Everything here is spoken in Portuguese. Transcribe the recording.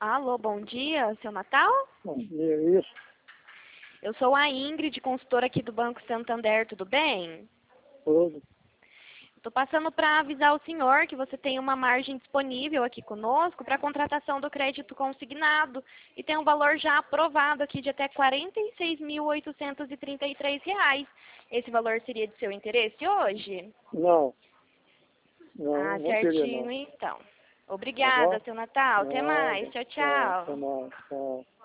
Alô, bom dia, seu Natal? Bom dia, isso. Eu sou a Ingrid, consultora aqui do Banco Santander, tudo bem? Tudo. Estou passando para avisar o senhor que você tem uma margem disponível aqui conosco para contratação do crédito consignado e tem um valor já aprovado aqui de até R$ 46.833. Esse valor seria de seu interesse hoje? Não, Ah, não queria certinho não. então. Tá Obrigada, bom? seu Natal. Até mais. Nada. Tchau, Tchau, até tchau. mais. Tchau.